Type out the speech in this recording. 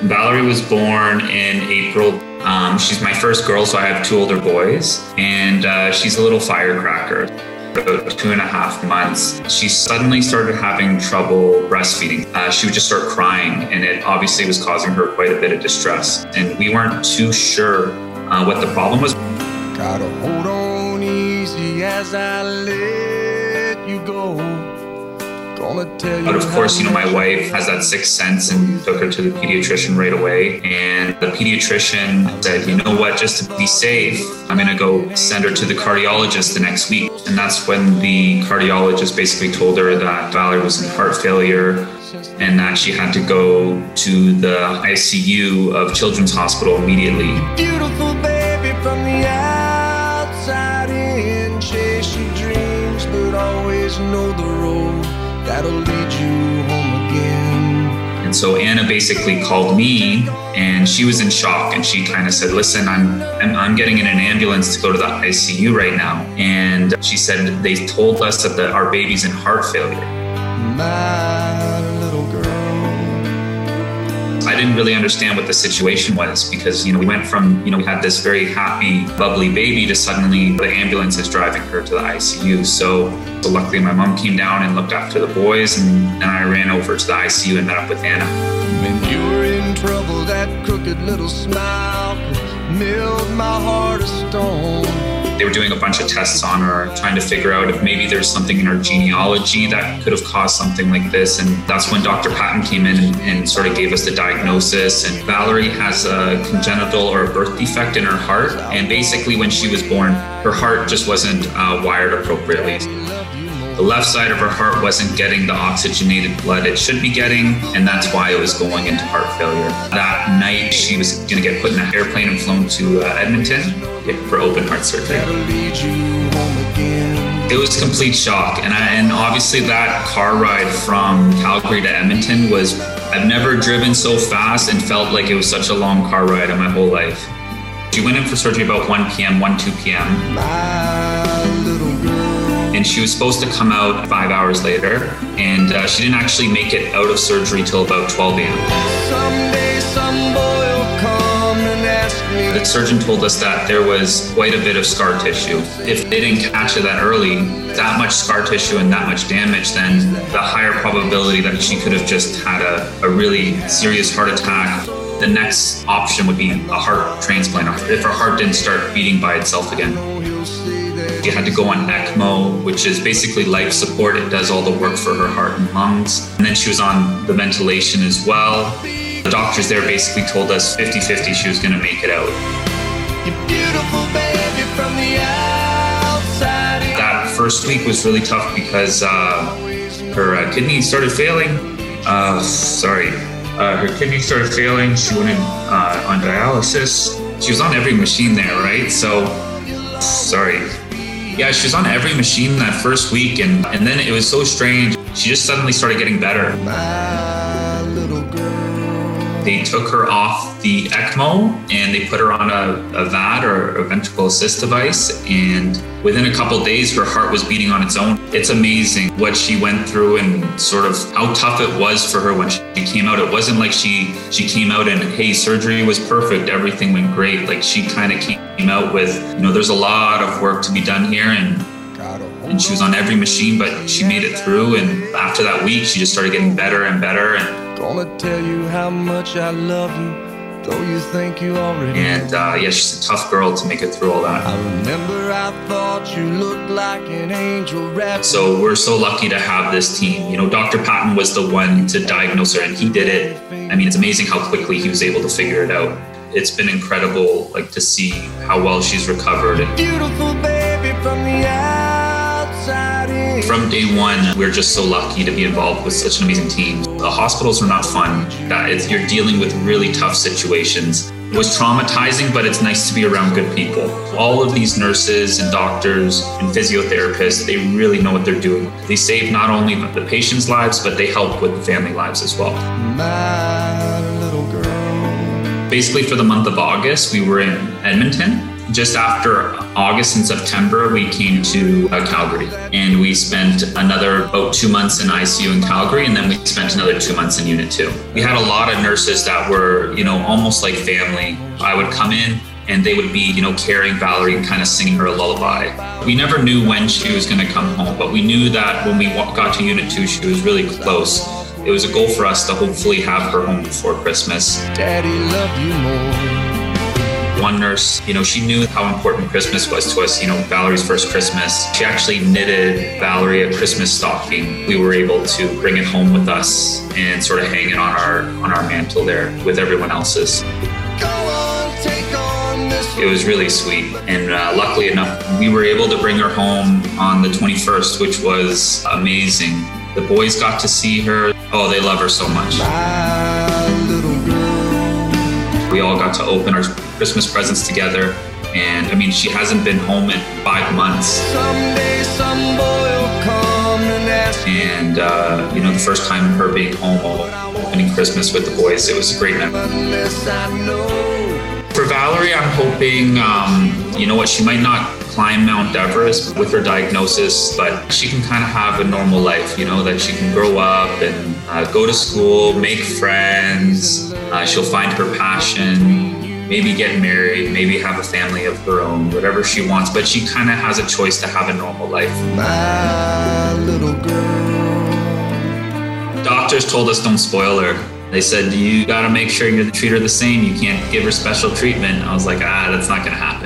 Valerie was born in April. She's my first girl, so I have two older boys, and she's a little firecracker. About 2.5 months, she suddenly started having trouble breastfeeding. She would just start crying, and it obviously was causing her quite a bit of distress. And we weren't too sure what the problem was. Gotta hold on easy as I let you go. But of course, my wife has that sixth sense and took her to the pediatrician right away. And the pediatrician said, you know what, just to be safe, I'm going to go send her to the cardiologist the next week. And that's when the cardiologist basically told her that Valerie was in heart failure and that she had to go to the ICU of Children's Hospital immediately. Beautiful baby from the outside in, chase your dreams, but always know the road that'll lead you home again. And so Anna basically called me, and she was in shock, and she kind of said, listen, I'm getting in an ambulance to go to the ICU right now. And she said, they told us that our baby's in heart failure. My little girl. I didn't really understand what the situation was because, we went from, we had this very happy, bubbly baby to suddenly the ambulance is driving her to the ICU. So luckily my mom came down and looked after the boys, and then I ran over to the ICU and met up with Anna. When you were in trouble, that crooked little smile milled my heart of stone. They were doing a bunch of tests on her, trying to figure out if maybe there's something in her genealogy that could have caused something like this. And that's when Dr. Patton came in and sort of gave us the diagnosis. And Valerie has a congenital or a birth defect in her heart. And basically when she was born, her heart just wasn't wired appropriately. The left side of her heart wasn't getting the oxygenated blood it should be getting, and that's why it was going into heart failure. That night, she was going to get put in an airplane and flown to Edmonton for open heart surgery. It was complete shock, and obviously that car ride from Calgary to Edmonton was, I've never driven so fast and felt like it was such a long car ride in my whole life. She went in for surgery about 1 p.m., 2 p.m. And she was supposed to come out 5 hours later, and she didn't actually make it out of surgery till about 12 a.m. Someday some boy will come and ask me. The surgeon told us that there was quite a bit of scar tissue. If they didn't catch it that early, that much scar tissue and that much damage, then the higher probability that she could have just had a really serious heart attack. The next option would be a heart transplant if her heart didn't start beating by itself again. She had to go on ECMO, which is basically life support. It does all the work for her heart and lungs. And then she was on the ventilation as well. The doctors there basically told us 50-50 she was going to make it out. You beautiful baby from the outside. That first week was really tough because her kidney started failing. Her kidney started failing. She went in on dialysis. She was on every machine there, right? Yeah, she was on every machine that first week, and then it was so strange. She just suddenly started getting better. My little girl. They took her off the ECMO and they put her on a VAD or a ventricle assist device. And within a couple of days, her heart was beating on its own. It's amazing what she went through and sort of how tough it was for her when she came out. It wasn't like she came out and, hey, surgery was perfect. Everything went great. Like she kind of came out with, there's a lot of work to be done here. And she was on every machine, but she made it through. And after that week, she just started getting better and better. And gonna tell you how much I love you, though you think you already know. She's a tough girl to make it through all that. I remember I thought you looked like an angel wrapped. So we're so lucky to have this team. Dr. Patton was the one to diagnose her, and he did it. I mean, it's amazing how quickly he was able to figure it out. It's been incredible, to see how well she's recovered. Beautiful baby from the outside in. From day one, we're just so lucky to be involved with such an amazing team. The hospitals are not fun. You're dealing with really tough situations. It was traumatizing, but it's nice to be around good people. All of these nurses and doctors and physiotherapists, they really know what they're doing. They save not only the patients' lives, but they help with the family lives as well. My little girl. Basically, for the month of August, we were in Edmonton. Just after August and September, we came to Calgary, and we spent another about 2 months in ICU in Calgary, and then we spent another 2 months in Unit 2. We had a lot of nurses that were, almost like family. I would come in and they would be, carrying Valerie and kind of singing her a lullaby. We never knew when she was going to come home, but we knew that when we got to Unit 2, she was really close. It was a goal for us to hopefully have her home before Christmas. Daddy loved you more. One nurse, she knew how important Christmas was to us, Valerie's first Christmas. She actually knitted Valerie a Christmas stocking. We were able to bring it home with us and sort of hang it on our mantle there with everyone else's. It was really sweet, and luckily enough, we were able to bring her home on the 21st, which was amazing. The boys got to see her. Oh, they love her so much. My little girl. We all got to open our Christmas presents together, and she hasn't been home in 5 months. Someday some boy will come and ask. And the first time her being home, opening Christmas with the boys, it was a great memory. Unless I know. For Valerie, I'm hoping, she might not climb Mount Everest with her diagnosis, but she can kind of have a normal life, that she can grow up and go to school, make friends. She'll find her passion, maybe get married, maybe have a family of her own, whatever she wants, but she kind of has a choice to have a normal life. My little girl. Doctors told us don't spoil her. They said, you got to make sure you treat her the same. You can't give her special treatment. I was like, that's not going to happen.